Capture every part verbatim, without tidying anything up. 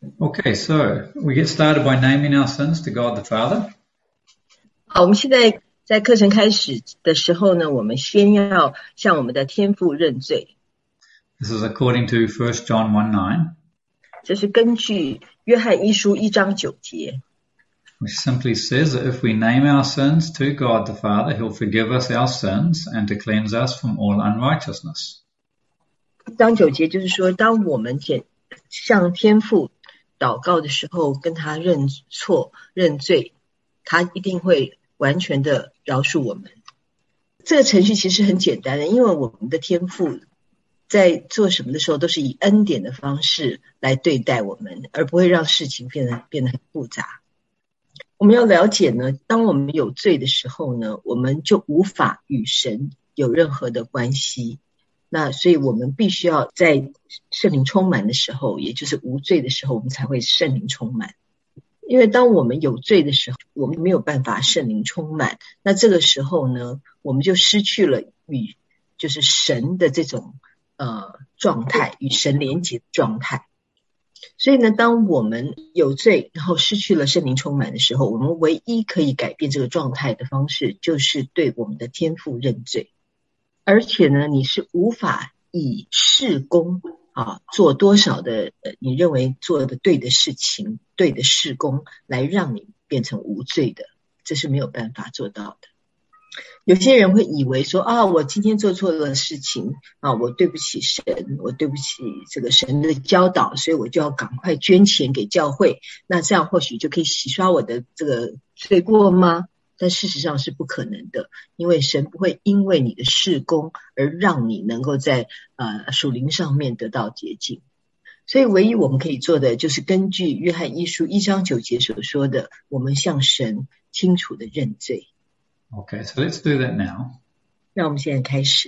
Okay, so we get started by naming our sins to God the Father. 好，我们现在在课程开始的时候呢，我们先要向我们的天父认罪。 This is according to First John one nine. 这是根据约翰一书一章九节。 Which simply says that if we name our sins to God the Father, He'll forgive us our sins and to cleanse us from all unrighteousness. 一章九节就是说，当我们向天父祷告的时候，跟他认错认罪，他一定会完全的饶恕我们。这个程序其实很简单的，因为我们的天父在做什么的时候都是以恩典的方式来对待我们，而不会让事情变得变得很复杂。我们要了解呢，当我们有罪的时候呢，我们就无法与神有任何的关系。那所以我们必须要在圣灵充满的时候，也就是无罪的时候，我们才会圣灵充满。因为当我们有罪的时候，我们没有办法圣灵充满，那这个时候呢，我们就失去了与就是神的这种呃状态，与神连结的状态。所以呢，当我们有罪，然后失去了圣灵充满的时候，我们唯一可以改变这个状态的方式，就是对我们的天父认罪。而且呢，你是无法以事工啊做多少的呃你认为做的对的事情、对的事工来让你变成无罪的，这是没有办法做到的。有些人会以为说啊，我今天做错了事情啊，我对不起神，我对不起这个神的教导，所以我就要赶快捐钱给教会，那这样或许就可以洗刷我的这个罪过吗？但事实上是不可能的，因为神不会因为你的事工而让你能够在呃属灵上面得到洁净。所以唯一我们可以做的就是根据约翰一书一章九节所说的，我们向神清楚的认罪。 Okay, so let's do that now. 那我们现在开始。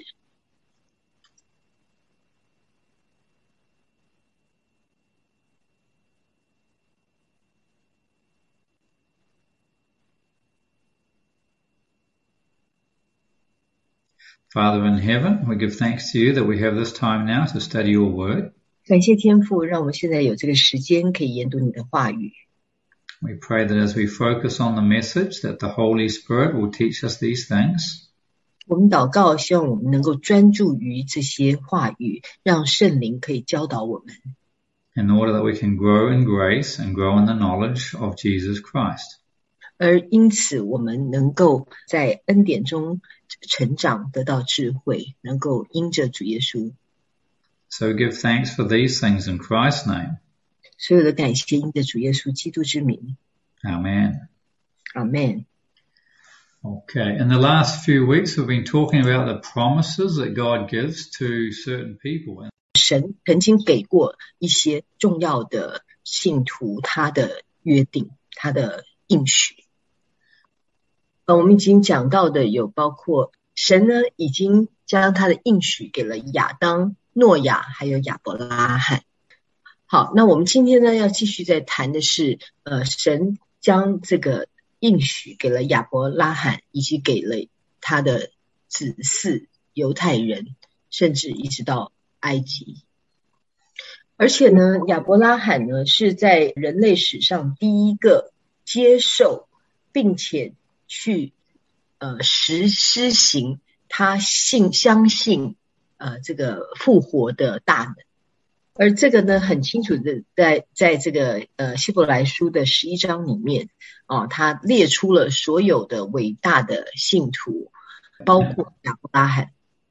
Father in heaven, we give thanks to you that we have this time now to study your word. 感谢天父，让我们现在有这个时间可以研读你的话语。 We pray that as we focus on the message, that the Holy Spirit will teach us these things. 我们祷告，希望我们能够专注于这些话语，让圣灵可以教导我们。 In order that we can grow in grace and grow in the knowledge of Jesus Christ. 而因此我们能够在恩典中成长，得到智慧，能够因着主耶稣。 So give thanks for these things in Christ's name. 所有的感谢因着主耶稣基督之名。 Amen. Amen. Okay, in the last few weeks we've been talking about the promises that God gives to certain people. 神曾经给过一些重要的信徒他的约定，他的应许。呃，我们已经讲到的有包括神呢已经将他的应许给了亚当、诺亚还有亚伯拉罕。好，那我们今天呢要继续在谈的是呃，神将这个应许给了亚伯拉罕，以及给了他的子嗣犹太人，甚至一直到埃及。而且呢，亚伯拉罕呢是在人类史上第一个接受并且去呃实施行他信相信呃这个复活的大能。而这个呢很清楚的在在这个呃希伯来书的十一章里面啊，他列出了所有的伟大的信徒，包括亚伯拉罕。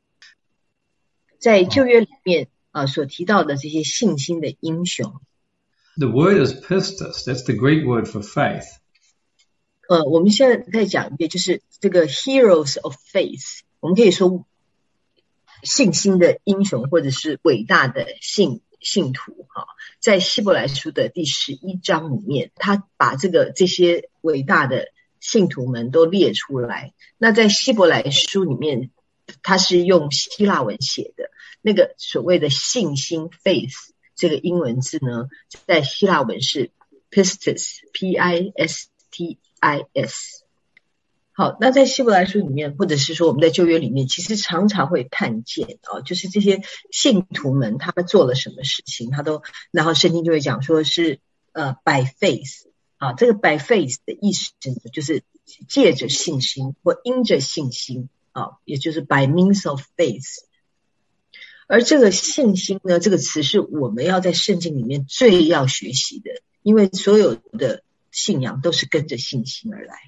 在旧约里面啊所提到的这些信心的英雄。 The word is pistis, that's the Greek word for faith. 呃，我们现在再讲一遍，就是这个 heroes of faith， 我们可以说信心的英雄，或者是伟大的信信徒哈，在希伯来书的第十一章里面，他把这个这些伟大的信徒们都列出来。那在希伯来书里面，他是用希腊文写的，那个所谓的信心 faith 这个英文字呢，在希腊文是 pistis P I S T I S。 好，那在希伯来书里面，或者是说我们在旧约里面，其实常常会看见哦，就是这些信徒们他们做了什么事情，他都然后圣经就会讲说是呃 by faith 啊，这个 by faith 的意思呢，就是借着信心或因着信心啊，也就是 by means of faith。而这个信心呢，这个词是我们要在圣经里面最要学习的，因为所有的信仰都是跟着信心而来。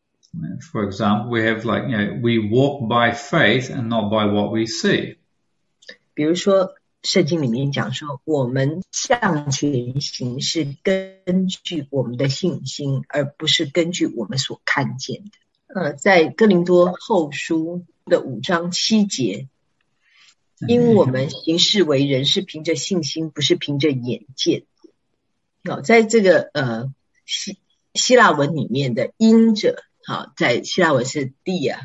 For example, we have like, you know, we walk by faith and not by what we see. 比如说圣经里面讲说，我们向前行是根据我们的信心，而不是根据我们所看见的。呃，在哥林多后书的五章七节，因为我们行事为人是凭着信心，不是凭着眼见。好，在这个呃希希腊文里面的因着，好，在希腊文是 dia。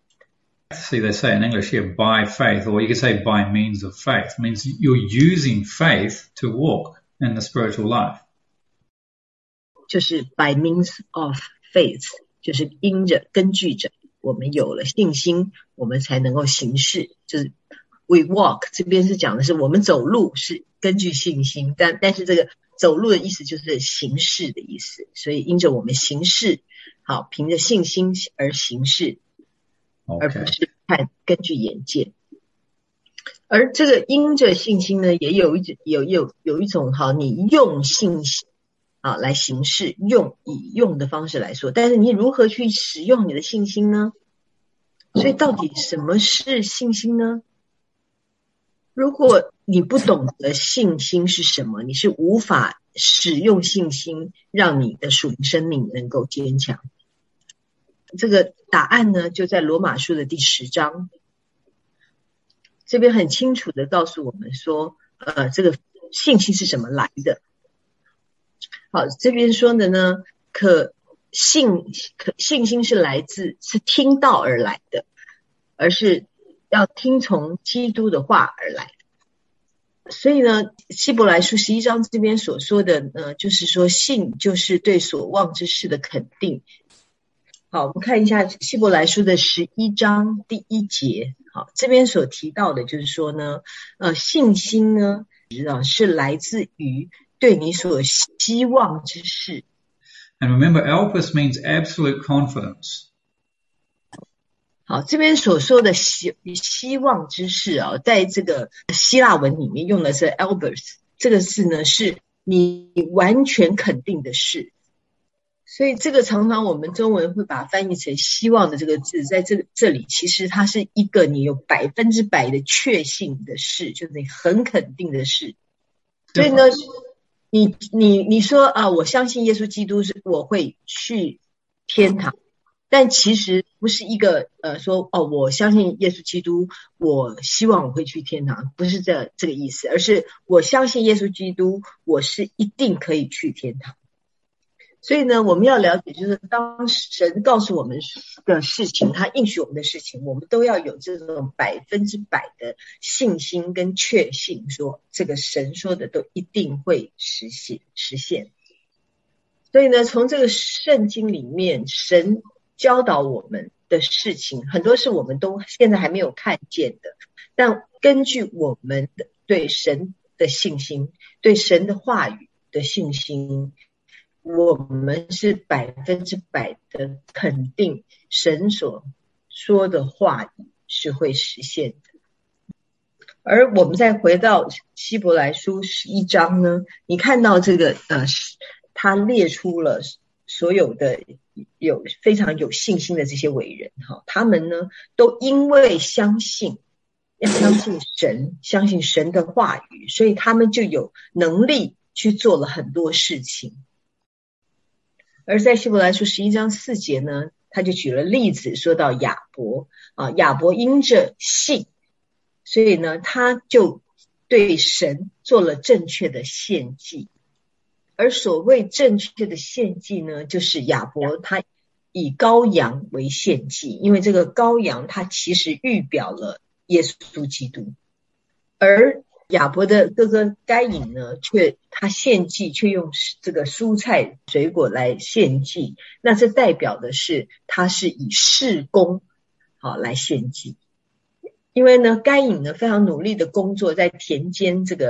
See, they say in English here, by faith, or you could say by means of faith. It means you're using faith to walk in the spiritual life. 就是 by means of faith， 就是因着根据着我们有了信心，我们才能够行事。就是 we walk， 这边是讲的是我们走路是根据信心，但但是这个走路的意思就是行事的意思，所以因着我们行事，好，凭着信心而行事。 Okay. 而不是看根据眼见。而这个因着信心呢，也有一有有有一种好，你用信心啊来行事，用以用的方式来说，但是你如何去使用你的信心呢？所以到底什么是信心呢？如果你不懂得信心是什么，你是无法使用信心让你的属灵生命能够坚强。这个答案呢，就在罗马书的第十章，这边很清楚的告诉我们说，呃，这个信心是怎么来的。好，这边说的呢，可信可信心是来自是听道而来的，而是要听从基督的话而来的。所以呢，希伯来书十一章这边所说的呢，就是说信就是对所望之事的肯定。好，我们看一下希伯来书的十一章第一节。好，这边所提到的就是说呢，呃，信心呢，是来自于对你所希望之事。 And remember, elpis means absolute confidence. 好，这边所说的希希望之事啊，在这个希腊文里面用的是 elpis， 这个字呢是你完全肯定的事。所以这个常常我们中文会把它翻译成希望的这个字，在这这里其实它是一个你有百分之百的确信的事，就是你很肯定的事。所以呢，你你你说啊，我相信耶稣基督是我会去天堂，但其实不是一个呃说哦，我相信耶稣基督，我希望我会去天堂，不是这这个意思，而是我相信耶稣基督，我是一定可以去天堂。所以呢，我们要了解，就是当神告诉我们的事情，他应许我们的事情，我们都要有这种百分之百的信心跟确信，说这个神说的都一定会实现实现。所以呢，从这个圣经里面，神教导我们的事情，很多是我们都现在还没有看见的，但根据我们的对神的信心，对神的话语的信心，我们是百分之百的肯定神所说的话语是会实现的。而我们再回到希伯来书十一章呢，你看到这个呃，他列出了所有的有非常有信心的这些伟人哈，他们呢都因为相信要相信神，相信神的话语，所以他们就有能力去做了很多事情。而在希伯来书十一章四节呢，他就举了例子，说到亚伯啊，亚伯因着信，所以呢，他就对神做了正确的献祭。而所谓正确的献祭呢，就是亚伯他以羔羊为献祭，因为这个羔羊它其实预表了耶稣基督。而亚伯的哥哥该隐呢，却他献祭却用这个蔬菜水果来献祭，那这代表的是他是以事工好来献祭。因为呢，该隐呢非常努力的工作，在田间这个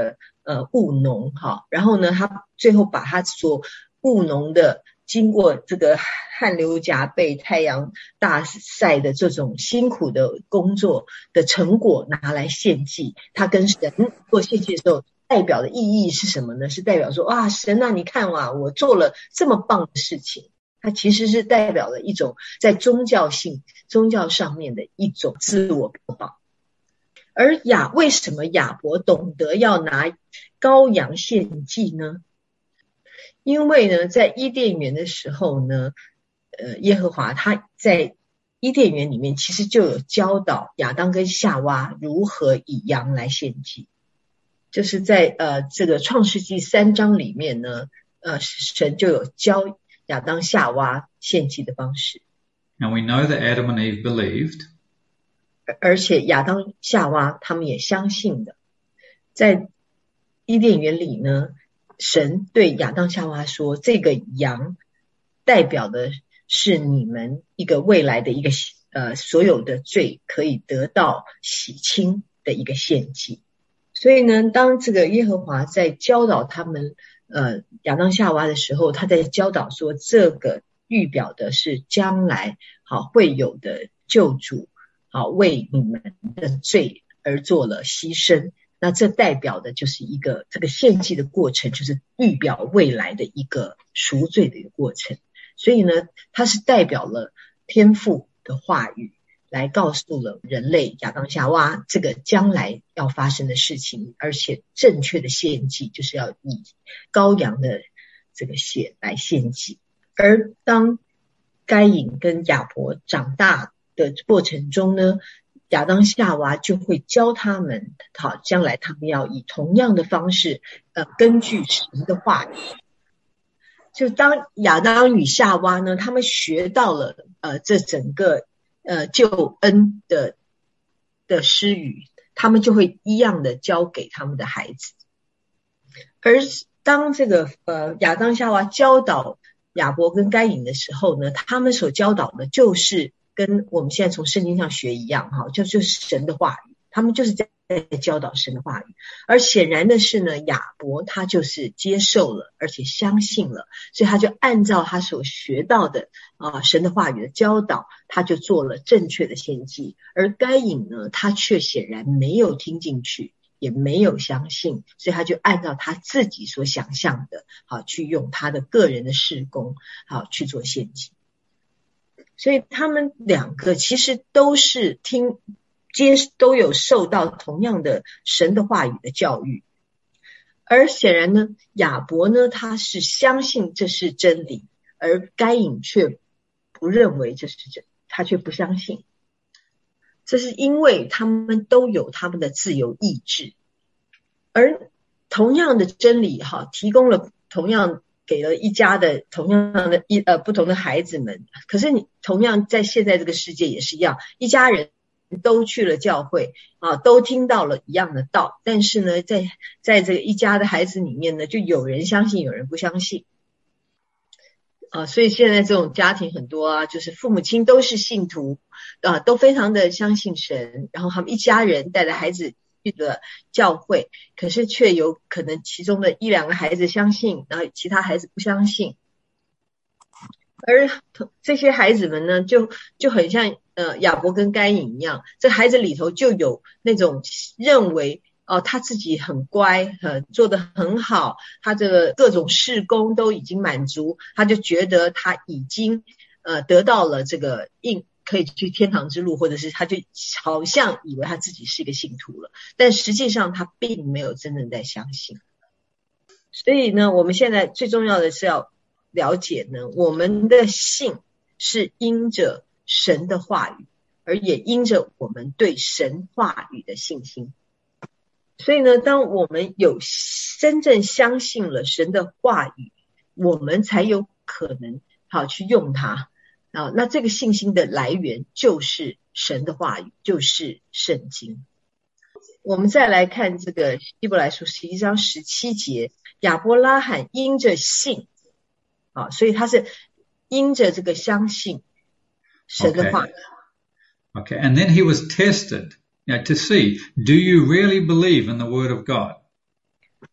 呃务农哈，然后呢他最后把他所务农的经过这个汗流浃背太阳大晒的这种辛苦的工作的成果拿来献祭，他跟神做献祭的时候代表的意义是什么呢？是代表说哇神啊你看啊我做了这么棒的事情，它其实是代表了一种在宗教性宗教上面的一种自我标榜。而亚为什么亚伯懂得要拿羔羊献祭呢？因为呢在伊甸园的时候呢呃，耶和华他在伊甸园里面其实就有教导亚当跟夏娃如何以羊来献祭，就是在呃这个创世纪三章里面呢呃神就有教亚当夏娃献祭的方式。 And we know that Adam and Eve believed. 而且亚当夏娃他们也相信的。在伊甸园里呢，神对亚当夏娃说，这个羊代表的是你们一个未来的一个呃所有的罪可以得到洗清的一个献祭。所以呢当这个耶和华在教导他们呃亚当夏娃的时候，他在教导说这个预表的是将来好会有的救主，好为你们的罪而做了牺牲，那这代表的就是一个这个献祭的过程，就是预表未来的一个赎罪的一个过程。所以呢它是代表了天父的话语，来告诉了人类亚当夏娃这个将来要发生的事情，而且正确的献祭就是要以羔羊的这个血来献祭。而当该隐跟亚伯长大的过程中呢，亚当夏娃就会教他们，好，将来他们要以同样的方式呃，根据神的话语。就当亚当与夏娃呢，他们学到了呃这整个呃救恩的的施语，他们就会一样的教给他们的孩子。而当这个呃亚当夏娃教导亚伯跟该隐的时候呢，他们所教导的就是跟我们现在从圣经上学一样哈，就就是神的话语，他们就是在教导神的话语。而显然的是呢，亚伯他就是接受了而且相信了，所以他就按照他所学到的啊、呃、神的话语的教导，他就做了正确的献祭。而该隐呢，他却显然没有听进去，也没有相信，所以他就按照他自己所想象的好去用他的个人的事工好去做献祭。所以他们两个其实都是听接都有受到同样的神的话语的教育。而显然呢，亚伯呢他是相信这是真理，而该隐却不认为这是真，他却不相信。这是因为他们都有他们的自由意志，而同样的真理哈，提供了同样给了一家的同样的一呃不同的孩子们。可是你同样在现在这个世界也是一样，一家人都去了教会啊，都听到了一样的道，但是呢，在在这个一家的孩子里面呢，就有人相信，有人不相信。啊，所以现在这种家庭很多啊，就是父母亲都是信徒啊，都非常的相信神，然后他们一家人带着孩子去了教会，可是却有可能其中的一两个孩子相信，然后其他孩子不相信。而这些孩子们呢，就就很像呃亚伯跟该隐一样，这孩子里头就有那种认为哦，他自己很乖，呃，做得很好，他这个各种事工都已经满足，他就觉得他已经呃得到了这个应可以去天堂之路，或者是他就好像以为他自己是一个信徒了，但实际上他并没有真正在相信。所以呢，我们现在最重要的是要了解呢，我们的信是因着神的话语，而也因着我们对神话语的信心。所以呢，当我们有真正相信了神的话语，我们才有可能好去用它啊。那这个信心的来源就是神的话语，就是圣经。我们再来看这个希伯来书十一章十七节，亚伯拉罕因着信啊，所以他是因着这个相信神的话语。 Okay. Okay, and then he was tested. You know, to see, do you really believe in the word of God?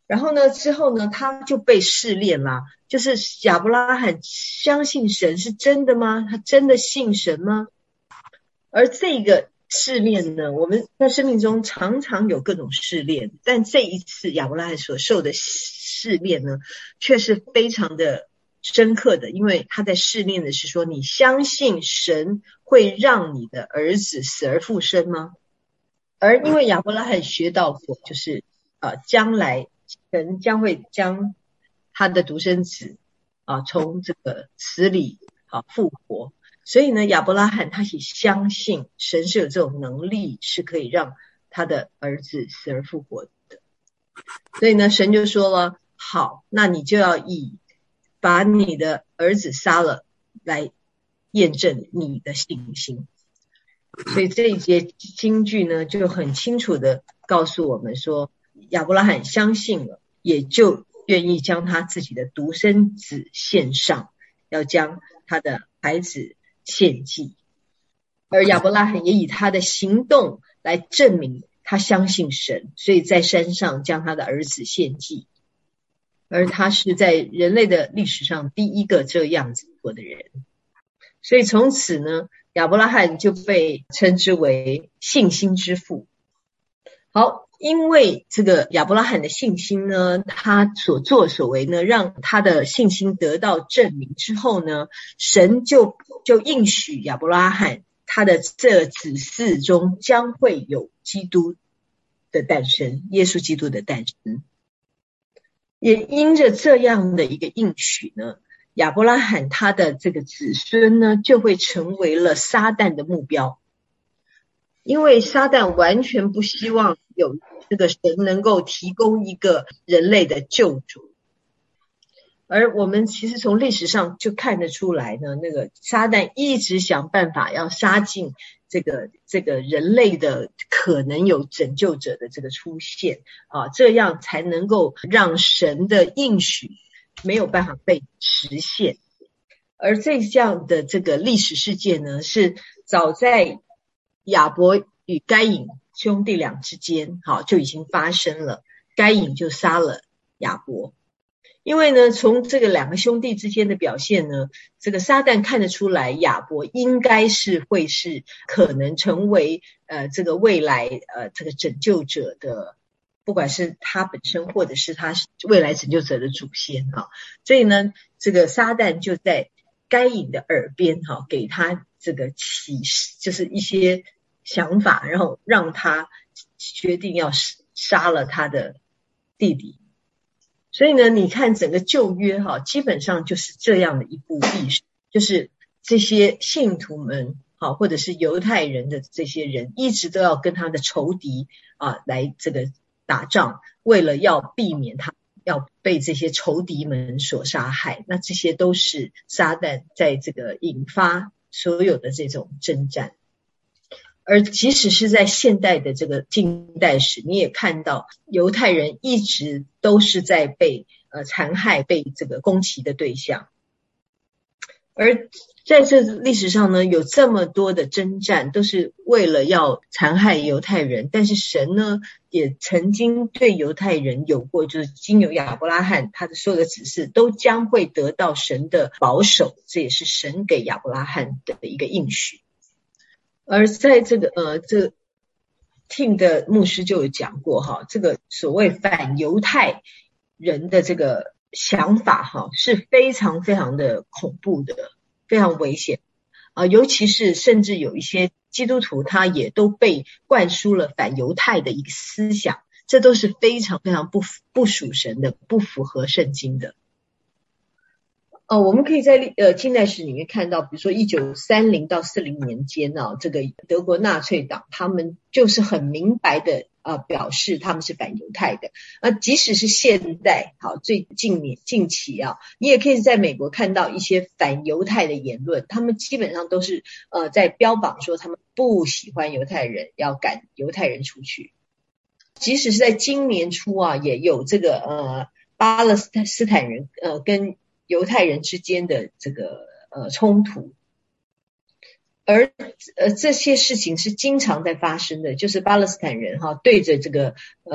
然后呢之后呢他就被试炼啦，就是亚伯拉罕相信神是真的吗？他真的信神吗？而这个试炼呢，我们在生命中常常有各种试炼，但这一次亚伯拉罕所受的试炼呢，却是非常的深刻的，因为他在试炼的是说，你相信神会让你的儿子死而复生吗？而因为亚伯拉罕学到过，就是呃，将来神将会将他的独生子啊从这个死里啊复活。所以呢，亚伯拉罕他也相信神是有这种能力，是可以让他的儿子死而复活的。所以呢，神就说了，好，那你就要以把你的儿子杀了来验证你的信心。所以这一节经句呢，就很清楚的告诉我们说，亚伯拉罕相信了，也就愿意将他自己的独生子献上，要将他的孩子献祭。而亚伯拉罕也以他的行动来证明他相信神，所以在山上将他的儿子献祭。而他是在人类的历史上第一个这样子做的人。所以从此呢，亚伯拉罕就被称之为信心之父。好，因为这个亚伯拉罕的信心呢，他所作所为呢，让他的信心得到证明之后呢，神就就应许亚伯拉罕，他的这子嗣中将会有基督的诞生，耶稣基督的诞生。也因着这样的一个应许呢，亚伯拉罕他的这个子孙呢，就会成为了撒旦的目标。因为撒旦完全不希望有这个神能够提供一个人类的救主。而我们其实从历史上就看得出来呢，那个撒旦一直想办法要杀尽这个这个人类的可能有拯救者的这个出现啊，这样才能够让神的应许没有办法被实现。而这样的这个历史事件呢，是早在亚伯与该隐兄弟俩之间好就已经发生了，该隐就杀了亚伯。因为呢，从这个两个兄弟之间的表现呢，这个撒旦看得出来亚伯应该是会是可能成为呃这个未来呃这个拯救者的，不管是他本身或者是他未来拯救者的祖先哈。所以呢，这个撒旦就在该隐的耳边哈，给他这个启示，就是一些想法，然后让他决定要杀了他的弟弟。所以呢，你看整个旧约哈，基本上就是这样的一部历史，就是这些信徒们啊，或者是犹太人的这些人，一直都要跟他的仇敌啊来这个打仗，为了要避免他要被这些仇敌们所杀害。那这些都是撒旦在这个引发所有的这种征战。而即使是在现代的这个近代史，你也看到犹太人一直都是在被呃残害、被这个攻击的对象。而在这历史上呢，有这么多的征战都是为了要残害犹太人，但是神呢也曾经对犹太人有过，就是经由亚伯拉罕他的所有的子嗣都将会得到神的保守，这也是神给亚伯拉罕的一个应许。而在这个呃，这 Tim 的牧师就有讲过哈，这个所谓反犹太人的这个想法哈，是非常非常的恐怖的，非常危险啊、呃！尤其是甚至有一些基督徒，他也都被灌输了反犹太的一个思想，这都是非常非常不不属神的，不符合圣经的。哦，我们可以在呃近代史里面看到，比如说一九三零到四零年间啊，这个德国纳粹党他们就是很明白的呃表示他们是反犹太的。呃，即使是现代，好最近年近期啊，你也可以在美国看到一些反犹太的言论，他们基本上都是呃在标榜说他们不喜欢犹太人，要赶犹太人出去。即使是在今年初啊，也有这个呃巴勒斯坦人呃跟犹太人之间的这个呃冲突，而呃这些事情是经常在发生的，就是巴勒斯坦人哈对着这个呃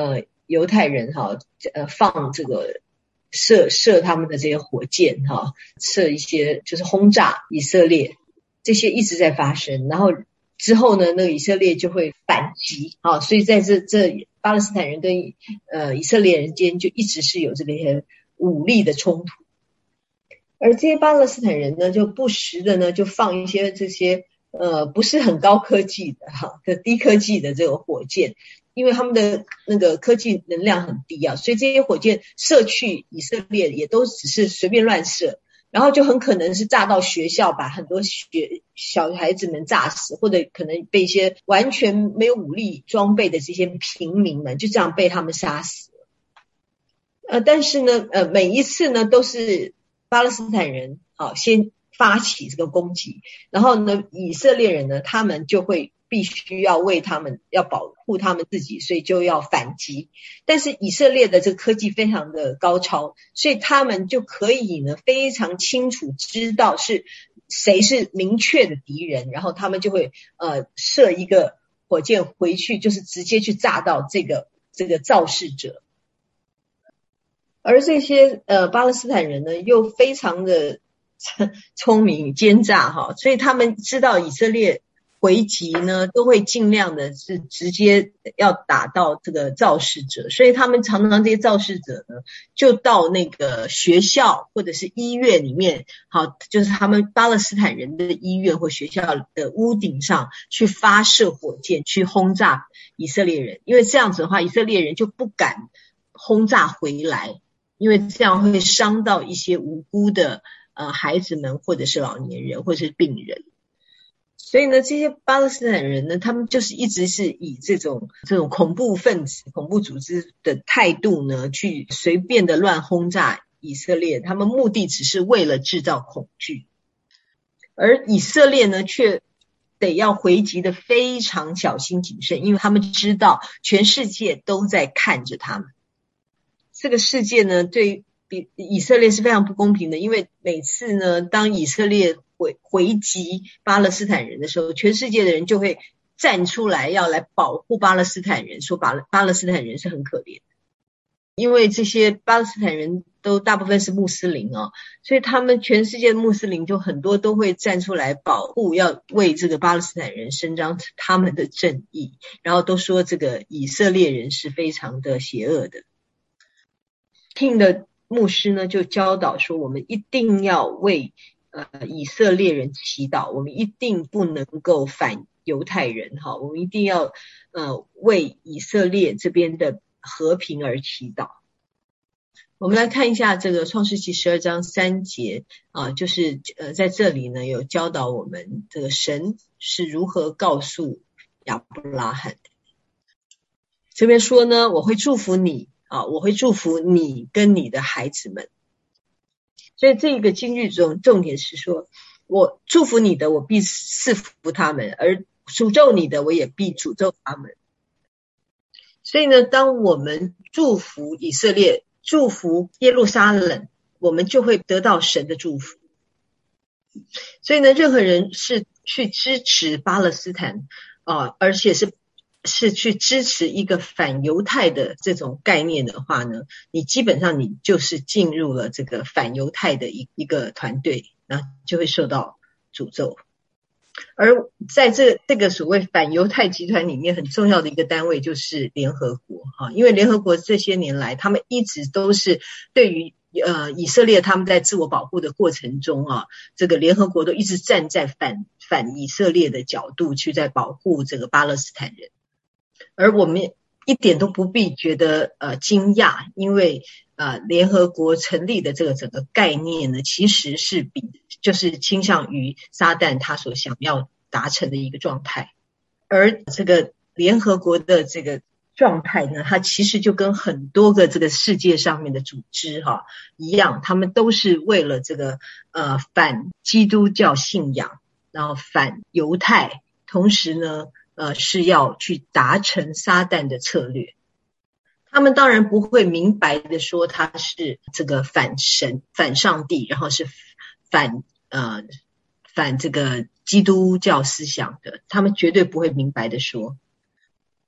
犹太人哈呃放这个射射他们的这些火箭哈，射一些就是轰炸以色列，这些一直在发生，然后之后呢，那个以色列就会反击啊，所以在这这巴勒斯坦人跟呃以色列人间就一直是有这个武力的冲突，而这些巴勒斯坦人呢，就不时的呢就放一些这些呃不是很高科技的哈的低科技的这个火箭，因为他们的那个科技能量很低啊，所以这些火箭射去以色列也都只是随便乱射，然后就很可能是炸到学校，把很多学小孩子们炸死，或者可能被一些完全没有武力装备的这些平民们就这样被他们杀死了。呃，但是呢，呃，每一次呢都是巴勒斯坦人啊先发起这个攻击，然后呢，以色列人呢他们就会必须要为他们要保护他们自己，所以就要反击。但是以色列的这个科技非常的高超，所以他们就可以呢非常清楚知道是谁是明确的敌人，然后他们就会呃射一个火箭回去，就是直接去炸到这个这个肇事者。而这些呃巴勒斯坦人呢又非常的聪明奸诈哈，所以他们知道以色列回击呢都会尽量的是直接要打到这个肇事者，所以他们常常这些肇事者呢就到那个学校或者是医院里面，好，就是他们巴勒斯坦人的医院或学校的屋顶上去发射火箭去轰炸以色列人，因为这样子的话以色列人就不敢轰炸回来，因为这样会伤到一些无辜的呃孩子们或者是老年人或者是病人。所以呢，这些巴勒斯坦人呢，他们就是一直是以这种这种恐怖分子、恐怖组织的态度呢，去随便的乱轰炸以色列，他们目的只是为了制造恐惧，而以色列呢，却得要回击的非常小心谨慎，因为他们知道全世界都在看着他们。这个世界呢，对于以色列是非常不公平的，因为每次呢，当以色列回回击巴勒斯坦人的时候，全世界的人就会站出来要来保护巴勒斯坦人，说巴勒巴勒斯坦人是很可怜的，因为这些巴勒斯坦人都大部分是穆斯林哦，所以他们全世界的穆斯林就很多都会站出来保护，要为这个巴勒斯坦人伸张他们的正义，然后都说这个以色列人是非常的邪恶的。听的牧师呢就教导说，我们一定要为呃以色列人祈祷，我们一定不能够反犹太人哈，我们一定要呃为以色列这边的和平而祈祷。我们来看一下这个创世纪十二章三节啊，就是呃在这里呢有教导我们这个神是如何告诉亚伯拉罕的。这边说呢，我会祝福你啊，我会祝福你跟你的孩子们。所以这个金句中重点是说，我祝福你的，我必赐福他们；而诅咒你的，我也必诅咒他们。所以呢，当我们祝福以色列，祝福耶路撒冷，我们就会得到神的祝福。所以呢，任何人是去支持巴勒斯坦啊，而且是是去支持一个反犹太的这种概念的话呢，你基本上你就是进入了这个反犹太的一一个团队，然后就会受到诅咒。而在这这个所谓反犹太集团里面，很重要的一个单位就是联合国啊，因为联合国这些年来，他们一直都是对于呃以色列他们在自我保护的过程中啊，这个联合国都一直站在反反以色列的角度去在保护这个巴勒斯坦人。而我们一点都不必觉得呃惊讶，因为呃联合国成立的这个整个概念呢，其实是比就是倾向于撒旦他所想要达成的一个状态。而这个联合国的这个状态呢，它其实就跟很多个这个世界上面的组织哈一样，他们都是为了这个呃反基督教信仰，然后反犹太，同时呢呃，是要去达成撒旦的策略。他们当然不会明白的说他是这个反神、反上帝，然后是反呃反这个基督教思想的，他们绝对不会明白的说。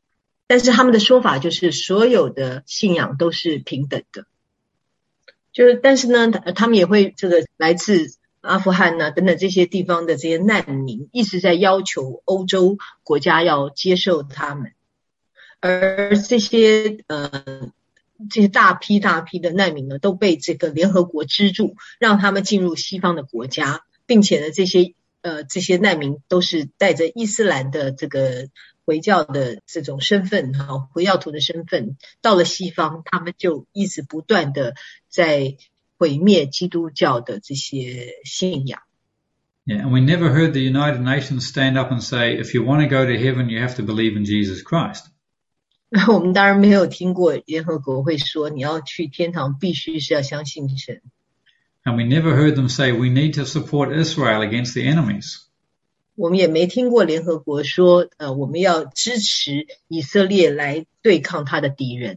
但是他们的说法就是所有的信仰都是平等的，就是但是呢，他们也会这个来自阿富汗啊等等这些地方的这些难民一直在要求欧洲国家要接受他们，而这些呃这些大批大批的难民呢都被这个联合国资助，让他们进入西方的国家，并且呢这些呃这些难民都是带着伊斯兰的这个回教的这种身份哈，回教徒的身份到了西方，他们就一直不断的在毁灭基督教的这些信仰。 Yeah, and we never heard the United Nations stand up and say, if you want to go to heaven, you have to believe in Jesus Christ. 我们当然没有听过联合国会说你要去天堂必须是要相信神。 And we never heard them say, we need to support Israel against the enemies. 我们也没听过联合国说呃，我们要支持以色列来对抗他的敌人。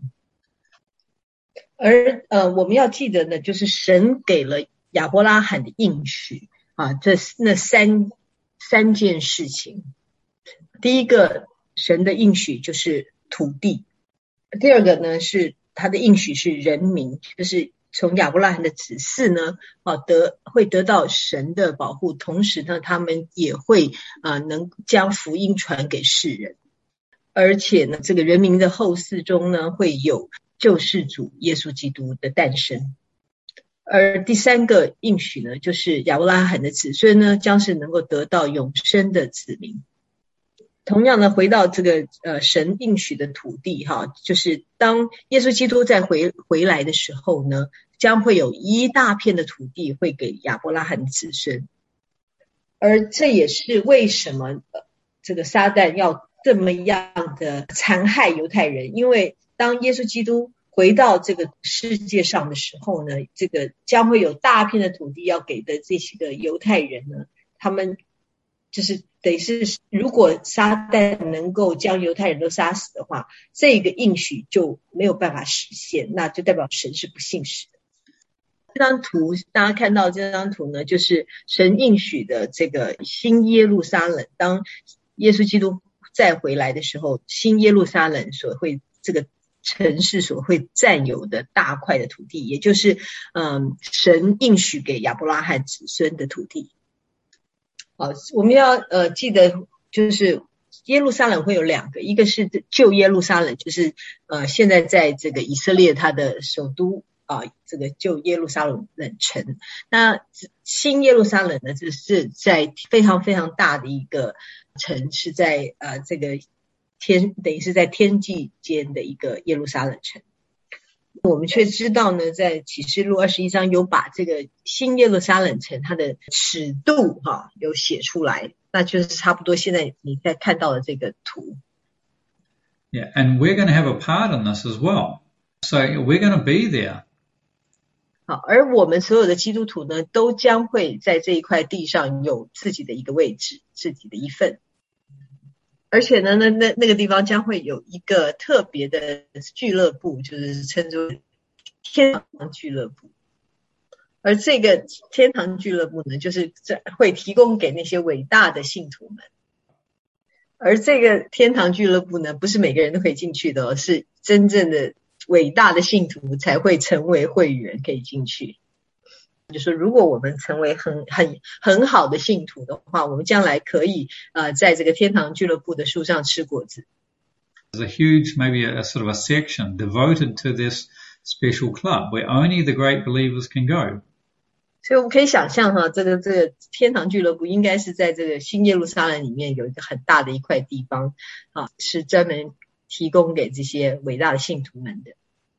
而呃，我们要记得呢，就是神给了亚伯拉罕的应许啊，这那三三件事情。第一个，神的应许就是土地；第二个呢，是他的应许是人民，就是从亚伯拉罕的子嗣呢，啊得会得到神的保护，同时呢，他们也会啊能将福音传给世人，而且呢，这个人民的后嗣中呢，会有救世主耶稣基督的诞生。而第三个应许呢，就是亚伯拉罕的子孙呢，将是能够得到永生的子民。同样呢，回到这个呃神应许的土地哈，就是当耶稣基督再回回来的时候呢，将会有一大片的土地会给亚伯拉罕子孙。而这也是为什么、呃、这个撒旦要这么样的残害犹太人，因为当耶稣基督回到这个世界上的时候呢，这个将会有大片的土地要给的这些个犹太人呢，他们就是等于是如果撒旦能够将犹太人都杀死的话，这个应许就没有办法实现，那就代表神是不信实的。这张图大家看到这张图呢，就是神应许的这个新耶路撒冷，当耶稣基督再回来的时候，新耶路撒冷所会这个城市所会占有的大块的土地，也就是嗯神应许给亚伯拉罕子孙的土地。好，我们要呃记得就是耶路撒冷会有两个，一个是旧耶路撒冷，就是呃现在在这个以色列它的首都啊、呃，这个旧耶路撒冷城。那新耶路撒冷呢，就是在非常非常大的一个城，是在呃这个天等于是在天际间的一个耶路撒冷城。我们却知道呢，在启示录二十一章有把这个新耶路撒冷城它的尺度哈、啊、有写出来，那就是差不多现在你在看到的这个图。 Yeah, and we're going to have a part in this as well. So we're going to be there. 好，而我们所有的基督徒呢，都将会在这一块地上有自己的一个位置，自己的一份。而且呢，那那那个地方将会有一个特别的俱乐部，就是称之为天堂俱乐部。而这个天堂俱乐部呢，就是会提供给那些伟大的信徒们。而这个天堂俱乐部呢，不是每个人都可以进去的哦，是真正的伟大的信徒才会成为会员可以进去。就说如果我们成为很很很好的信徒的话，我们将来可以呃在这个天堂俱乐部的树上吃果子。 There's a huge, maybe a, a sort of a section devoted to this special club where only the great believers can go. 所以我们可以想象哈，这个这个天堂俱乐部应该是在这个新耶路撒冷里面有一个很大的一块地方啊，是专门提供给这些伟大的信徒们的。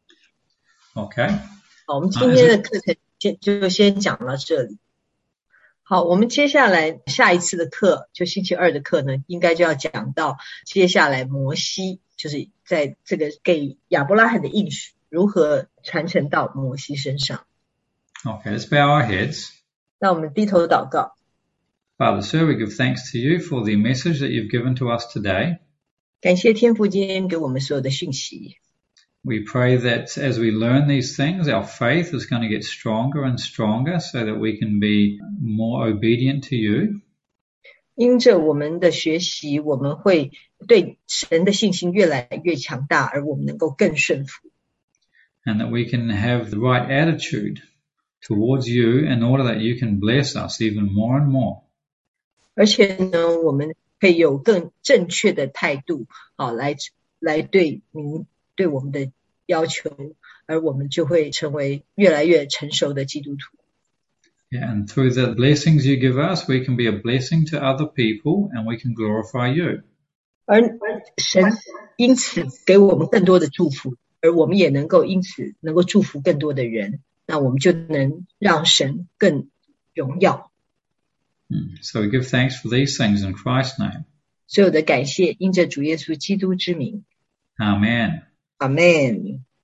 Okay. 好，我们今天的课程先就先讲到这里。好，我们接下来下一次的课，就星期二的课呢，应该就要讲到接下来摩西就是在这个给亚伯拉罕的应许如何传承到摩西身上。 Okay, let's bow our heads. 那我们低头祷告。 Father, sir, we give thanks to you for the message that you've given to us today. 感谢天父今天给我们所有的讯息。 We pray that as we learn these things, our faith is going to get stronger and stronger so that we can be more obedient to you. 因着我们的学习，我们会对神的信心越来越强大，而我们能够更顺服。 And that we can have the right attitude towards you in order that you can bless us even more and more. 而且呢，我们可以有更正确的态度，啊，来来对您对我们的要求，而我们就会成为越来越成熟的基督徒。 Yeah, and through the blessings you give us, we can be a blessing to other people and we can glorify you. 而神因此给我们更多的祝福，而我们也能够因此能够祝福更多的人，那我们就能让神更荣耀。 So we give thanks for these things in Christ's name. 所有的感谢因着主耶稣基督之名。 Amen. Amen.